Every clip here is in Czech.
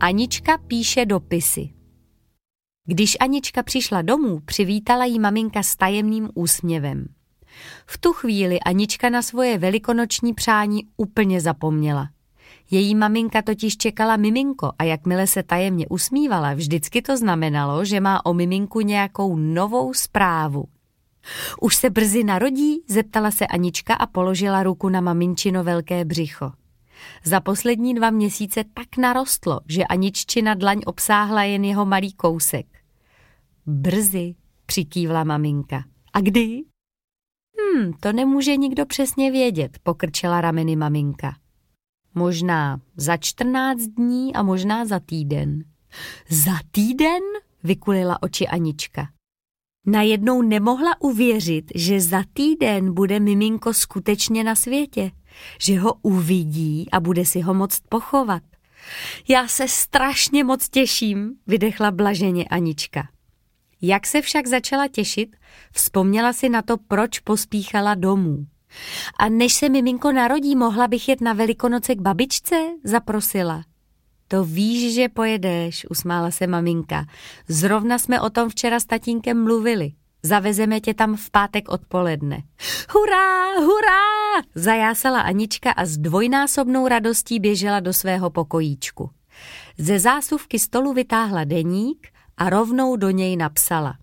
Anička píše dopisy. Když Anička přišla domů, přivítala jí maminka s tajemným úsměvem. V tu chvíli Anička na svoje velikonoční přání úplně zapomněla. Její maminka totiž čekala miminko a jakmile se tajemně usmívala, vždycky to znamenalo, že má o miminku nějakou novou zprávu. Už se brzy narodí? Zeptala se Anička a položila ruku na maminčino velké břicho. Za poslední 2 měsíce tak narostlo, že Aniččina dlaň obsáhla jen jeho malý kousek. Brzy, přikývla maminka. A kdy? To nemůže nikdo přesně vědět, pokrčila rameny maminka. Možná za 14 dní a možná za týden. Za týden? Vykulila oči Anička. Najednou nemohla uvěřit, že za týden bude miminko skutečně na světě, že ho uvidí a bude si ho moct pochovat. Já se strašně moc těším, vydechla blaženě Anička. Jak se však začala těšit, vzpomněla si na to, proč pospíchala domů. A než se miminko narodí, mohla bych jet na Velikonoce k babičce? Zaprosila. To víš, že pojedeš, usmála se maminka. Zrovna jsme o tom včera s tatínkem mluvili. Zavezeme tě tam v pátek odpoledne. Hurá, hurá, zajásala Anička a s dvojnásobnou radostí běžela do svého pokojíčku. Ze zásuvky stolu vytáhla deník a rovnou do něj napsala.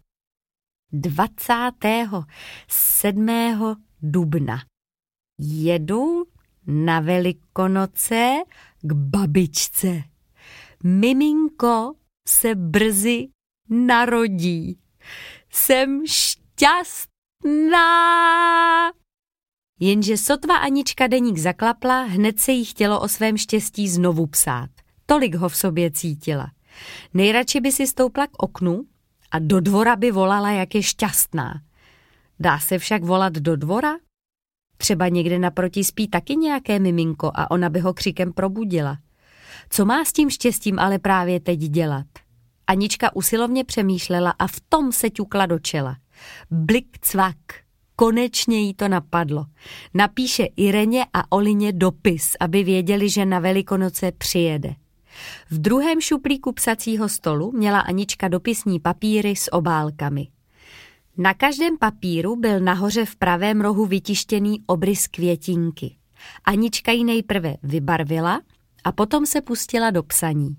27. dubna. Jedu na Velikonoce k babičce. Miminko se brzy narodí. Jsem šťastná. Jenže sotva Anička deník zaklapla, hned se jí chtělo o svém štěstí znovu psát. Tolik ho v sobě cítila. Nejradši by si stoupla k oknu a do dvora by volala, jak je šťastná. Dá se však volat do dvora? Třeba někde naproti spí taky nějaké miminko a ona by ho křikem probudila. Co má s tím štěstím ale právě teď dělat? Anička usilovně přemýšlela a v tom se ťukla do čela. Blik cvak. Konečně jí to napadlo. Napíše Ireně a Olině dopis, aby věděli, že na Velikonoce přijede. V druhém šuplíku psacího stolu měla Anička dopisní papíry s obálkami. Na každém papíru byl nahoře v pravém rohu vytištěný obrys květinky. Anička ji nejprve vybarvila a potom se pustila do psaní.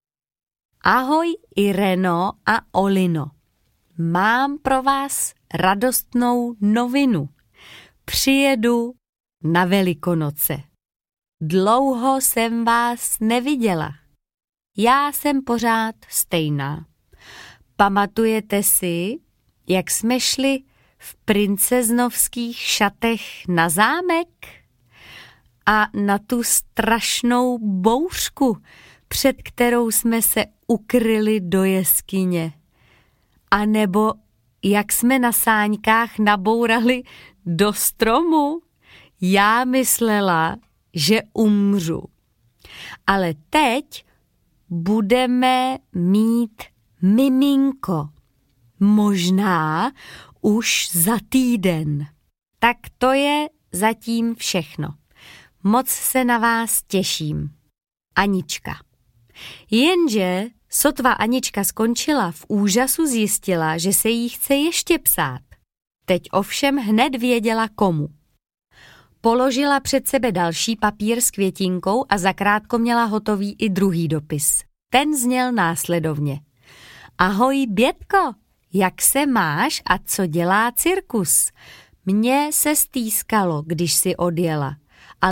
Ahoj Ireno a Olino. Mám pro vás radostnou novinu. Přijedu na Velikonoce. Dlouho jsem vás neviděla. Já jsem pořád stejná. Pamatujete si, jak jsme šli v princeznovských šatech na zámek? A na tu strašnou bouřku, před kterou jsme se ukryli do jeskyně. A nebo jak jsme na sáňkách nabourali do stromu? Já myslela, že umřu. Ale teď budeme mít miminko. Možná už za týden. Tak to je zatím všechno. Moc se na vás těším. Anička. Jenže sotva Anička skončila, v úžasu zjistila, že se jí chce ještě psát. Teď ovšem hned věděla komu. Položila před sebe další papír s květinkou a zakrátko měla hotový i druhý dopis. Ten zněl následovně. Ahoj, Bětko, jak se máš a co dělá cirkus? Mně se stýskalo, když si odjela.